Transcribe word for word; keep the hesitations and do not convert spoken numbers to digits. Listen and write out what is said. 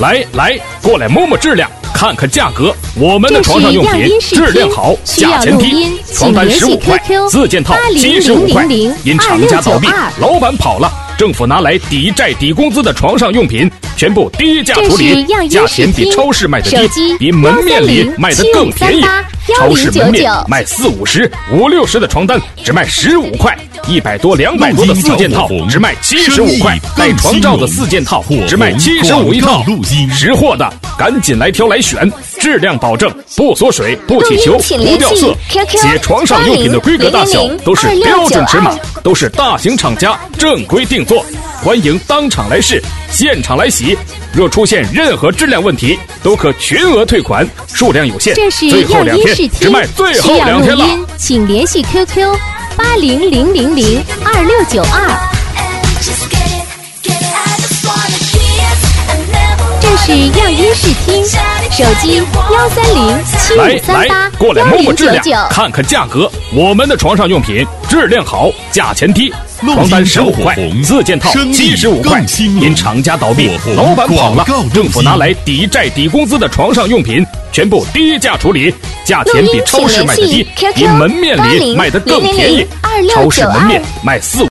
来来，过来摸摸质量，看看价格。我们的床上用品质量好，价钱低，床单十五块，四件套七十五块。因厂家倒闭，老板跑了，政府拿来抵债抵工资的床上用品全部低价处理，价钱比超市卖的低，比门面里卖的更便宜。超市门面卖四五十、五六十的床单只卖十五块，一百多、两百多的四件套只卖七十五块，带床罩的四件套只卖七十五一套。识货的赶紧来挑来选，质量保证，不缩水、不起球、不掉色，且床上用品的规格大小都是标准尺码，都是大型厂家正规定做。欢迎当场来试，现场来洗。若出现任何质量问题，都可全额退款，数量有限，最后两天只卖最后两天了。 请联系 Q Q 八零零零零二六九二。这是样音视听，手机幺三零七五三八幺零九九。 看看价格，我们的床上用品质量好，价钱低。床单十五块，四件套七十五块。因厂家倒闭，老板跑了，政府拿来抵债抵工资的床上用品全部低价处理，价钱比超市卖的低，比门面里卖的更便宜。超市门面卖四